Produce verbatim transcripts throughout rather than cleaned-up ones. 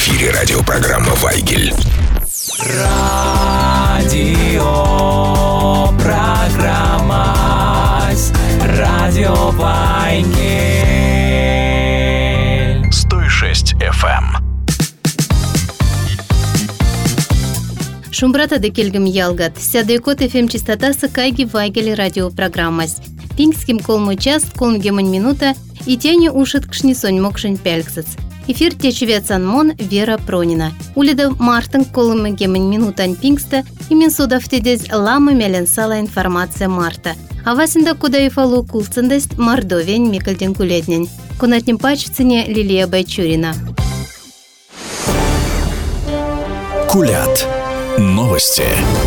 эфире радиопрограмма «Вайгель». Радио программа Радио Вайгель. сто шесть эф эм. Шумбратада келгім ялгат. Сядайкот эф эм частотасы кайги Вайгель радиопрограммас. Пингским колму час, колмгемань минута, и тяни ушит кшнисонь мокшень пяльгсац. Эфир течевецан мон Вера Пронина. Улида мартын колмгемань минутань пингста, имен судавтедез лама меленсала информация марта. А васында куда ифалу кулцандест мордовень микальден кулетнень. Кунатнем пачцене Лилия Байчурина. Кулят. Новости.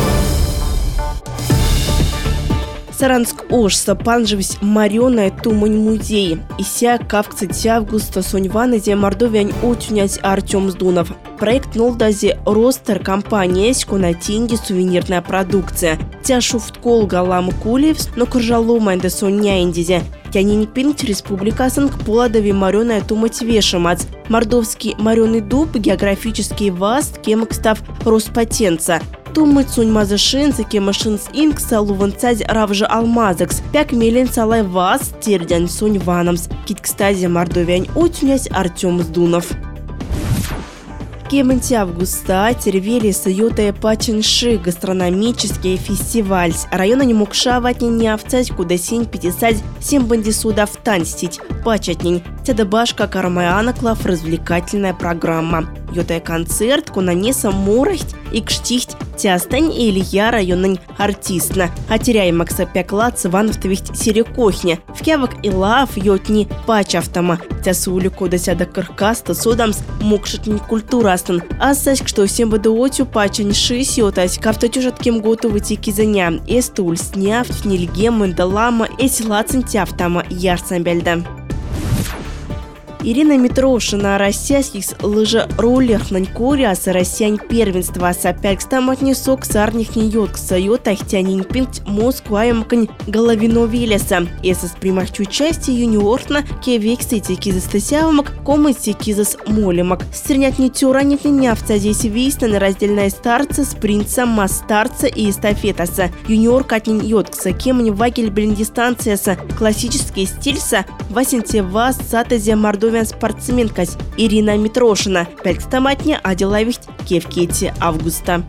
Саранск ошса панжевись марёная тумань музей. Ися кавкцать августа соньваназе мордовянь утюнять Артем Сдунов. Проект нолдазе ростер компания на тенге сувенирная продукция. Тяшу в ткол галам кулевс, но коржаломайда соня индизе. Тянин пинт республикасын к поладови марёная тумать вешамац. Мордовский марёный дуб географический васт, кемокстав Роспатенца. Тумыть сунь мазышинцы, кемашинс инкса луванцазь равжа алмазакс. Пяк мелен салай вас, тердянь сунь ванамс. Киткстазе мордовянь утюнясь Артем Сдунов. Кемэнти августа тервели саютая паченши гастрономический фестиваль. Района не мукша ватни не овцать, куда сень пятисать семь бандисуда в танстить. Пачатнень. Теда башка кармаянаклав развлекательная программа. Йотая концерт, кунанеса морахть и кштихть тястань и Илья районный артистна. А теряй Макса Пяклац вановтовихть серекохня. В кявок и лав йотни пачавтама. Тясули кода сяда каркаста содамс мукшатни культурастан. А саськ, что всем бадуотю пачань шись йотась, кавтотюжатким готовы тики заня. Эстуль сняв нильгем индалама эсилацин тяфтама ярсамбельда. Ирина Митрошина российских лыжероллерах нанькуряс россиян первенства сапяк стаматнесок сарних ньотк сайота хтянин пинт Москваемкань головиновелеса. Эсэс примахчу участие юниорна кевексы кизас тесявмак комыси кизас молемак. Стернят не тюранит не нявца здесь висна раздельная старца, спринца, мастарца и эстафетаса. Юниор катнин йоткса, кемни вагель блиндистанцияса, классический стильса, васенте вас сатазе мордовия спортсменкась Ирина Митрошина. Пяльгстаматня аделавихть кевкете августа.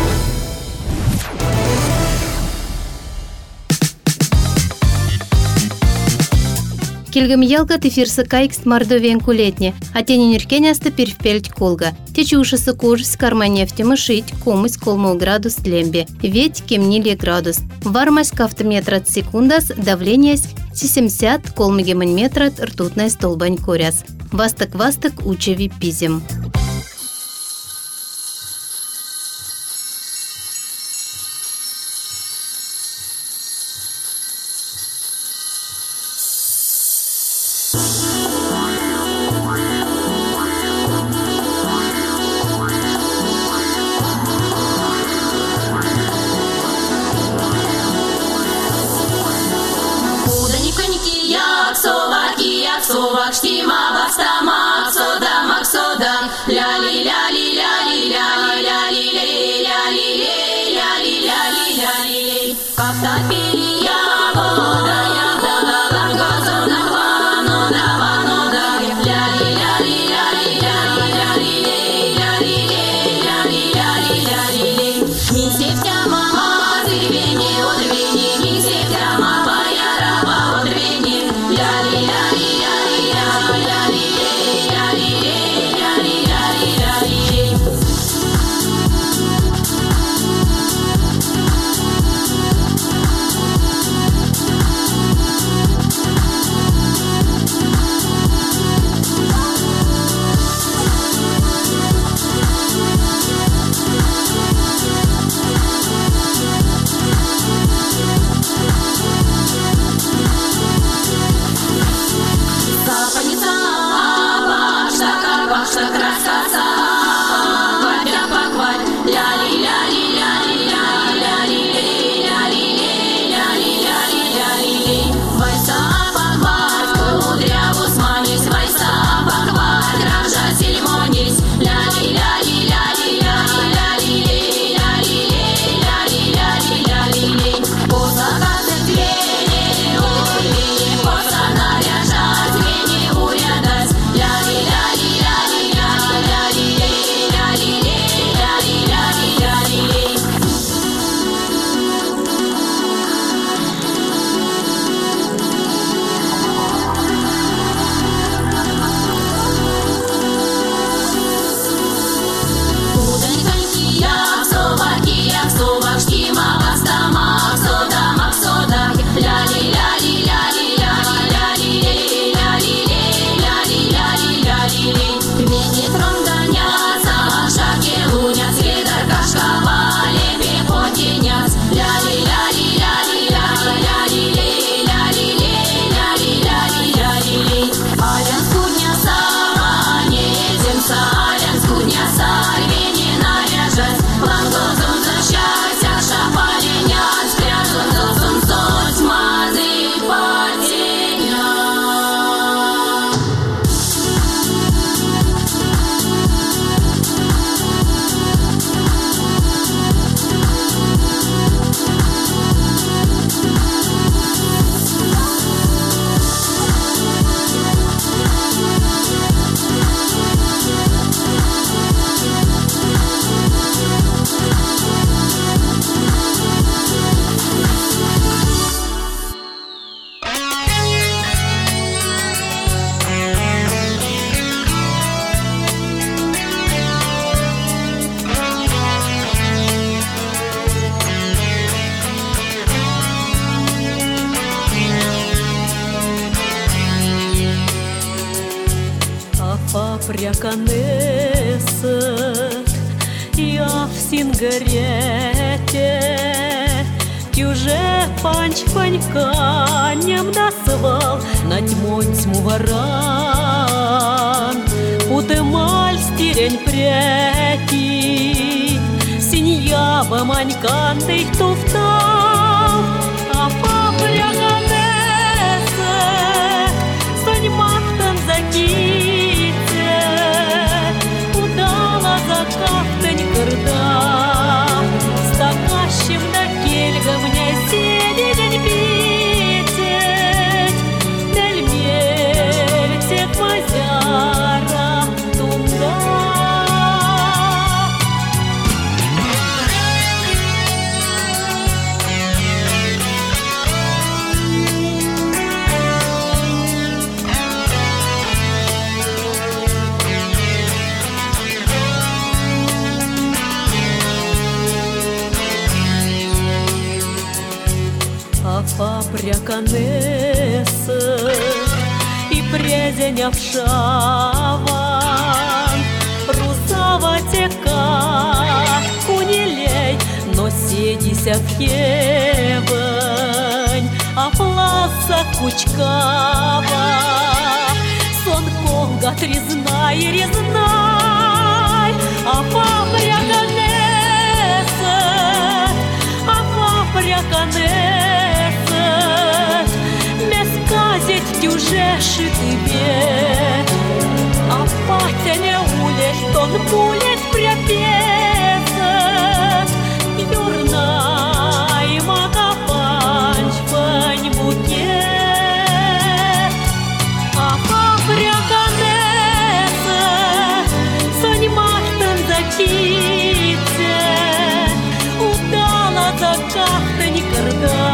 Келгам ялга тефирса кайкст мордовиен кулетне, а тени неркеняста первпельть колга. Течи ушаса кожись карма нефти мышить, комысь колму градус тлембе, ведь кемнили градус. Вармась кафтометрат секундас, давление семьдесят колмегемань метрат ртутная столбань коряс. Вастак-вастак учеви пизем. Совак штима бастама сода максода ляли ляли ляли ляли ляли ляли ляли ляли ляли кафта перия вода я дала газона вано на вано да ляли ляли ляли ляли ляли ляли ляли ляли ляли не септя мама зырвени одрвени не септя мама я раба одрвени ляли ляли ляли ляли ляли пряканесет, я в сингарете, тюже панч паньканем досвал, на тьмой тьму варан, путемаль стирень прети, синьяба манькан дых туфтал, а папряканесет, сонь махтан заките, удала за кафтань кырдам, стакащим на кельга мне сидень питеть, дальмель всех мазяра тунда. Папряканесет и презень овшаван, русава тека кунелей, но седися в хевень, а пласа кучкава, сон конга трезнай и резнай, а папряканесет, а папряканесет, тюже шитыбе, а патя не улет, тон пулет пряпесет, юрна и макапанч пань букет, а папряканесет, сонь махтан заките, удала за кахтань кырда.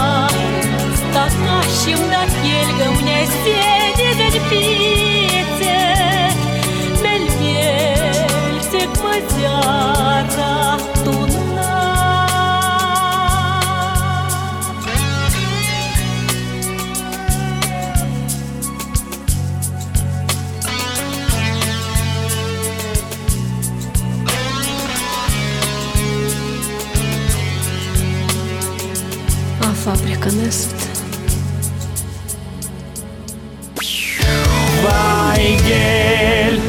Стакащим на кельга мне сидеть питеть, мель-мель всех мазяра тунна. А папряканесет. Вайгель.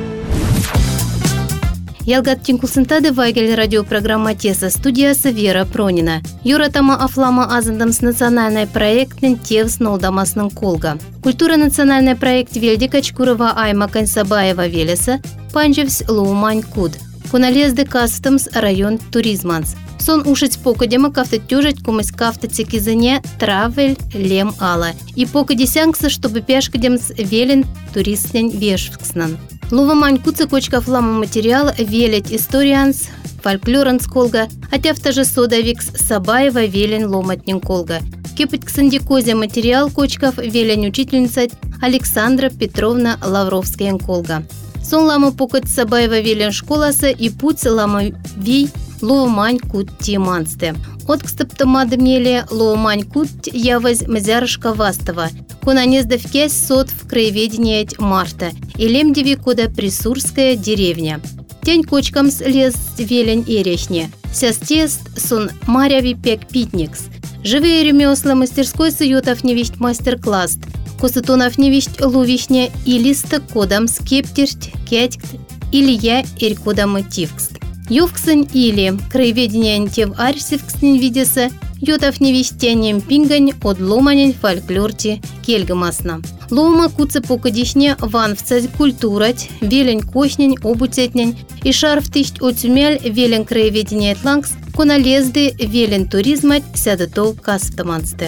Ялгат Тинкулсентады Вайгель радиопрограмма Теса, студия Вера Пронина. Юратама Афлама Азандамс национальный проект Тевс Нолдамасның Колга. Культура национальный проект Вельди Качкурова Айма Каньсабаева Велеса, Панджевс Лоумань Куд. Куналезды Кастомс район Туризманс. Сон ушить покадема кафта тюжать кумыс кафта цекизыне травель лем ала. И покади сянкса, чтобы пешкадемс велен туристнен вешвкснан. Лувамань куца кочка флама материал велять историанс, фольклоранс колга, а тяфта же содавикс Сабаева велен ломатнен колга. Кепать ксанди козя материал кочков велень учительница Александра Петровна Лавровская колга. Сон лама покать Сабаева велен школаса и путь лама вий Лоумань кут тимансте. Откстаптамады меле лоумань кут яваз мазярышка вастава. Кунанезда в кесь сот в краеведение марта. И лемдеви куда присурская деревня. Тень кочкам слез велень и речне. Сястест сон маряви пек питникс. Живые ремесла мастерской суютов невисть мастер-класс. Косатонов невисть лувишня и листа кодам скептерть кетькт или я ирь кодам тивкст. Ювксен или краеведение тев арсивкснен видеса, ютов невестянием пингань от ломанень фольклорти кельгамасна. Лома куца покадишня ван вцать культурать, велень кошнень, обуцетнень, и шарф тыщ отсумяль велень краеведение тлангс, коналезды велень туризмать сядатов касптамансте.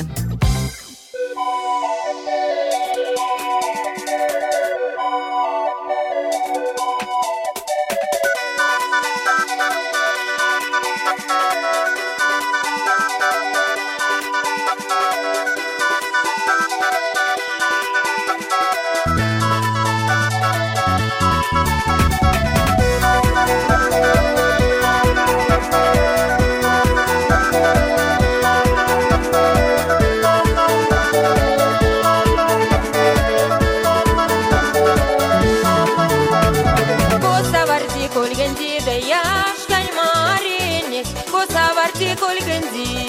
ярти кольганди.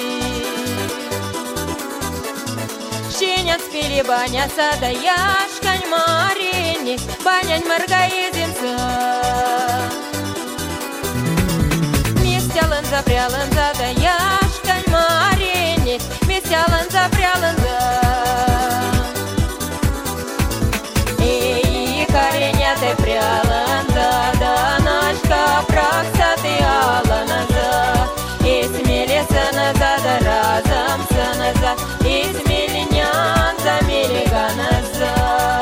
Щенят спели баня сада яшкань марини, банянь маргаединца. Местялан запрялан зада яшкань марини, местялан запрялан за. Эй, коренятый прялан зада, нашка праксаты алана за. И смелеса назад разом са назад, и смеленян за мелега назад.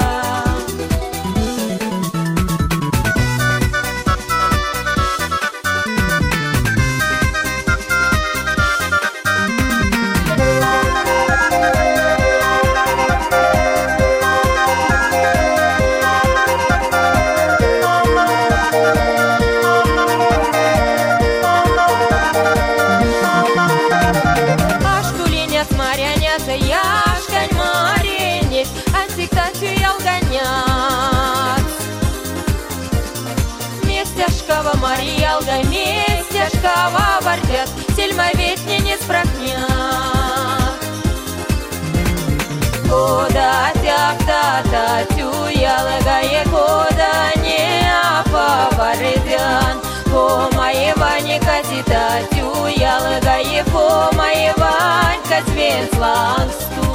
Марьялга, местяшкова вардят, сельма ведь не не спрокнят. Кода тяпта-та тюялгае, кода не апавардян. По моей ванька сита тюялгае, по моей ванька свенслан стусь.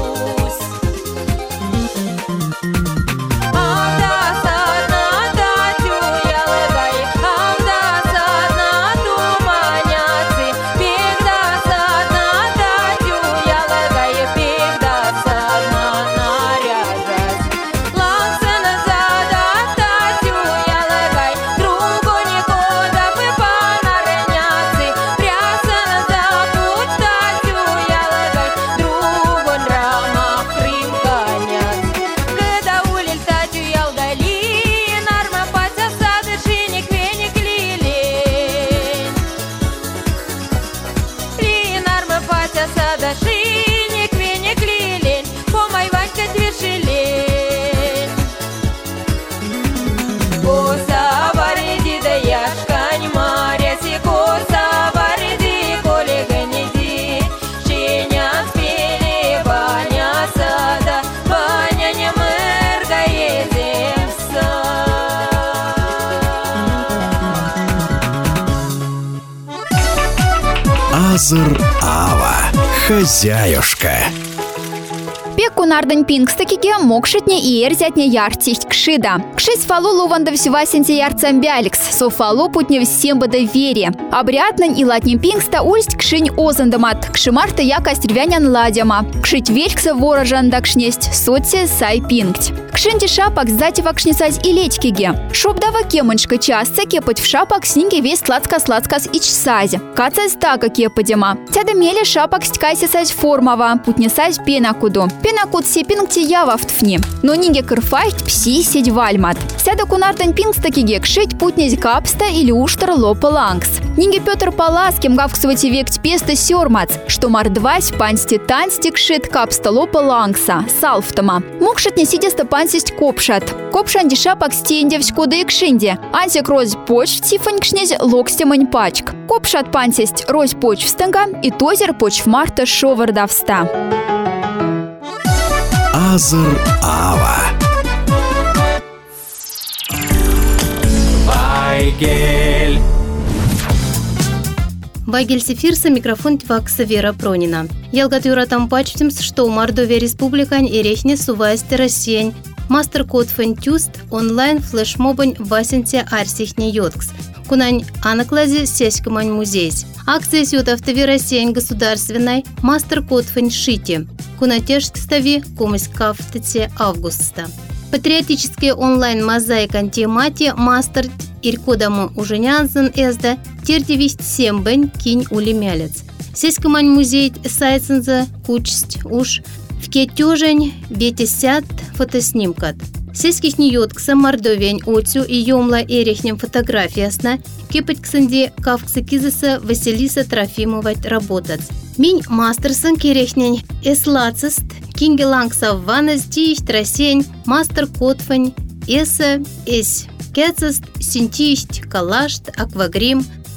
Азыр Ава, хозяюшка. Кунардань пингстакиге мокшитне и эрзятне яртисть кшида. Кшись фалу луванда всева сенте ярцам бяликс, со фалу путне всем бада вере. Обряднань и латнем пингста ульсть кшинь озандамат, кшимарта яка стервянян ладяма. Кшить верькса ворожан дакшнесть, соци сай пингть. Кшинти шапак сдати вакшнецать и летькиге. Шобдава кемончка часто кепать в шапак снинге весь сладко-сладкас и чсази. Кацась така кепадема. Тяда мели шапак стькайся формова, путнесась пенакуду. Пенакуд се пингти ява втфни. Но нинге кырфайт пси седь вальмат. Сяда кунартань пингстакиге кшить путнесь капста или уштар лопа лангс. Нинге Петр Паласким гавксвати вект песта сёрмац, что мардвась пансти тансти кшит капста лопа лангса, салфтама. Мокшит не сидеста пансисть копшат. Копшанди шапак стендевсь кода и кшинде. Ансик роз поч тифань кшнезь локстемань пачк. Копшат пансисть роз поч встанга и тозер поч марта шовардавста. Азыр Ава. Вайгель. Вайгель Сефирса, микрофон Твакса Вера Пронина. Ялгат юратам пачтимс, что у Мордовия республикань и рехне сувайсты Россиянь. Мастер-код фэнтюст онлайн флешмобань васенте арсихне йоткс. Кунань анаклазе сеськамань музейс. Акция сют автови Россиянь государственной мастер-код фэншити. Кунатеш стави комысь кафтете августа. Патриотические онлайн-мозаик антимати мастер иркодаму уженянзен эзда тердивисть сембень кинь улемялец. Сеськамань музей сайценза кучсть уж в кетёжень ветесят фотоснимкат. Сеських ньоткса Мордовень отцю и ёмла эрехнем фотографиясна кепать ксанди кавкса кизаса Василиса Трофимовать работать. Минь мастерсон керехнень эслацест кингелангса ванас диищ трасень мастер котфань эса эс кецест синтиищ калашт аквагрим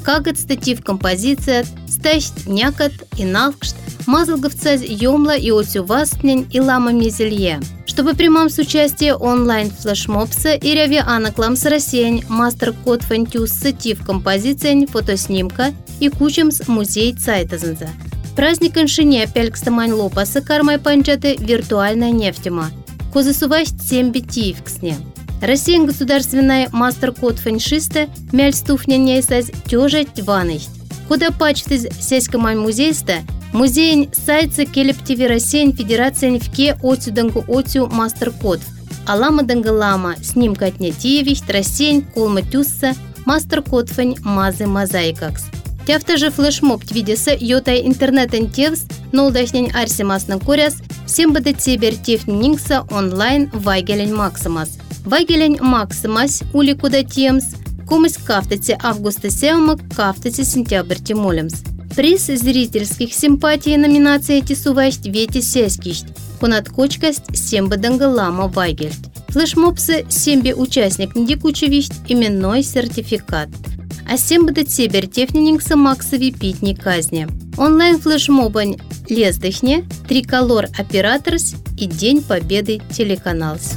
кагат статив композиция, стащт някат и навкшт, мазалговцаз юмла и отсювастнень и лама мезелье. Чтобы примам с участия онлайн флешмобса и ряви анакламс рассеянь мастер-код фантюс статив композиция фотоснимка и кучемс музей цайтазанза. Праздник иншине пелькстамань лопаса кармай панчаты виртуальная нефтема. Козасувасть семь битиевксне. Россия государственная мастер-код фаншиста мяльстуфня нейсаз тёжа тванысть. Куда пачтыз сеськамань музейста, музейн сайца келептиви Россия федерация вке отсюдангу отсю мастер-код. Алама дангалама снимка отнятиевищ Россия колма тюсса мастер-код фань мазы мозаикакс. Тяфта же флешмоб твидеса йотай интернетен тевс нолдашнень арсимасна куряс всем бада цебер тефнингса онлайн вайгелень максимас. Вайгелень максимас ули куда темс комыс кафтате августа сеумак кафтате сентябрь тимолемс. Приз зрительских симпатий номинация тисувасть вети сескищ. Кунат кочкасть семба дангалама вайгельт. Флешмобсы сембе участник недикучевищ именной сертификат. А семба да цебер тефнингса максови питни казни. Онлайн флешмобань лездыхне, триколор операторс и День Победы телеканалс.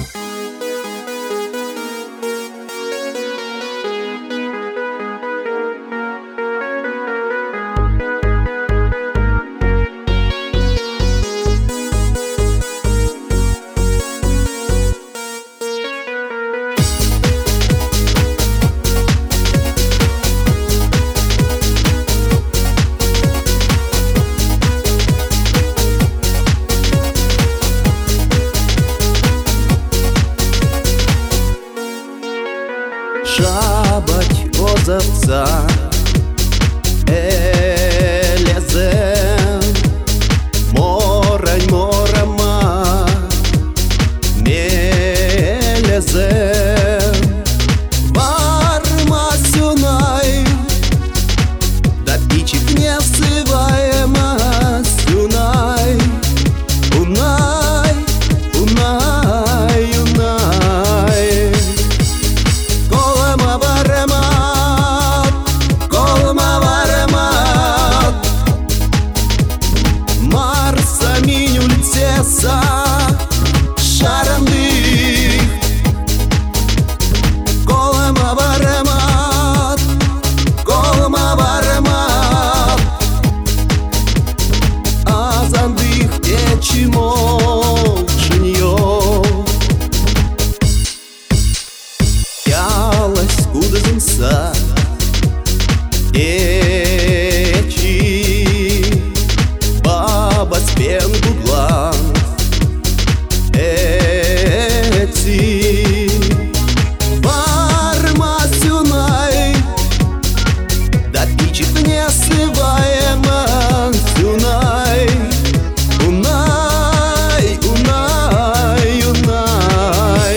Шабать озовца элезем, морань морама мелезем, варма сюнай, да пичик не всываема сюнай, унай, унай, унай. Шарандых колема варемат, колема варемат, азандых течимо шиньё. Ялась куда зимса течи, баба спен гугла. Варма сюнай, да пичик не сываема сюнай, унай, унай, унай.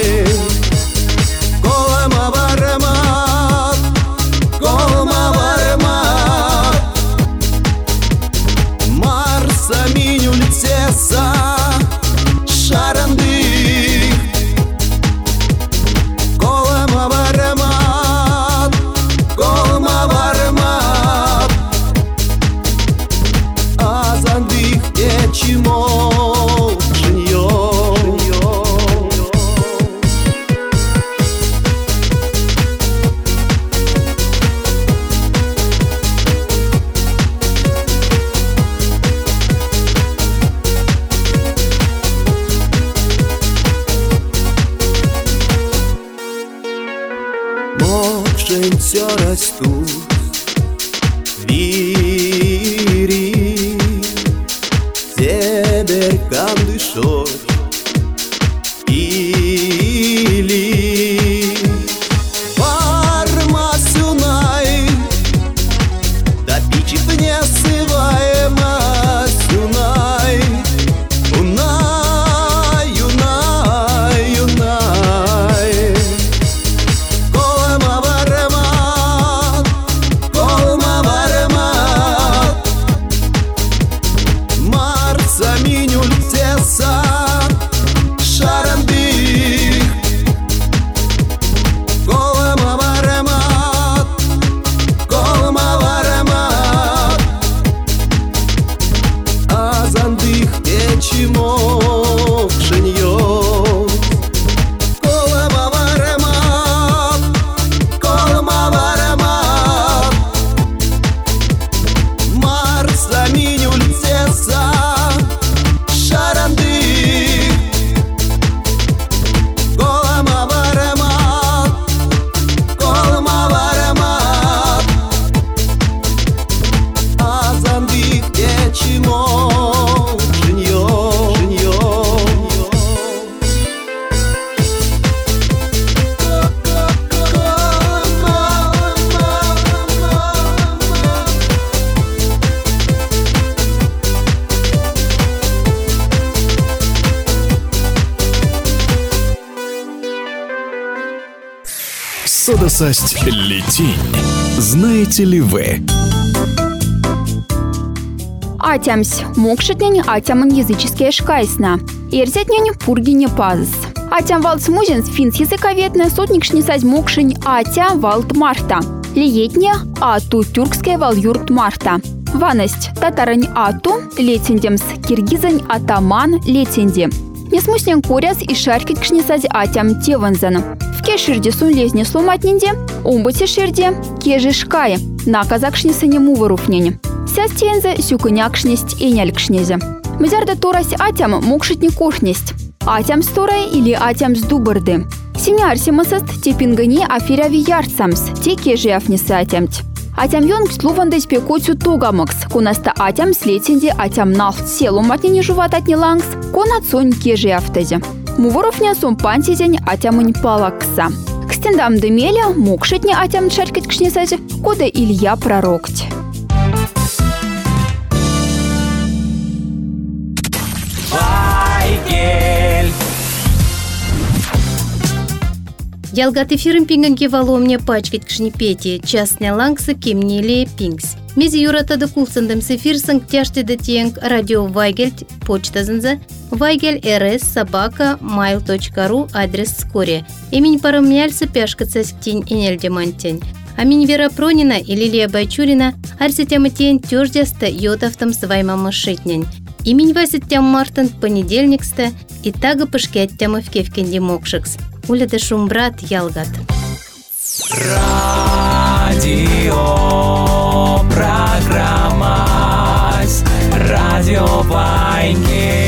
Колема варемат, колема варемат, Марса миню лицеса. Шарандых колема варемат, колема варемат, азандых течимо шиньё. Мокшень все растут вири, себер кандышой или варма сюнай, да пичик не сываема сюнай, унай, унай, унай. Колема варемат, колема варемат, Марса миню лицеса. Содосасть летень. Знаете ли вы? Атямсь мокшетнень атямын языческие шкайсна. Эрзятнень пургине пазыс. Атям валт смузенс финс языковедная сотник шнисать мокшень атя валт марта. Лиетне ату тюркская вал юрт марта. Ваность татарань ату летендемс киргизань атаман летенди. Несмуснен коряс и шаркит кшнисать атям теванзан. В кеширде сун лезне сломатненде, омбуте ширде кежи шкае. На казак шнисане муваруфнень. Сястензе сюкынякшнесть энялькшнезе. Мзярда торась атям мокшитни кошнесть. Атям сторай или атям сдубарды. Семиарсимасаст тепингани афиряви ярцамс, те кежи афнисы атямть. Атям йонг слувандась пекоцю тогамакс, конаста атям слетенди атям налт селу матнини жувататни лангс, конат сонь кежи афтазе. Муворовня сом пантизень атямынь палакса. Кстендам демеля мокшитни атям шаркет кшнесазе, кода Илья пророкть. Ялгат эфирым пинганге вало мне пачкать кшнипети, частня лангса кемниле пингс. Мези юрата да кулсандам с эфирсан тяжте да тенг радио Вайгельт, почта занза, Вайгель РС собака mail точка ру адрес скоре. Имень парамьяльса пяшка цасктень и нельдемантень. Аминь Вера Пронина и Лилия Байчурина арсетяма тень тёждяста йотавтам сваймама шитнень. Имень Васит Мартин понедельникста и тага пышкет тяма в кевкенде мокшекс. Уля де шумбрат ялгат. Радио программа Радио Вайгель.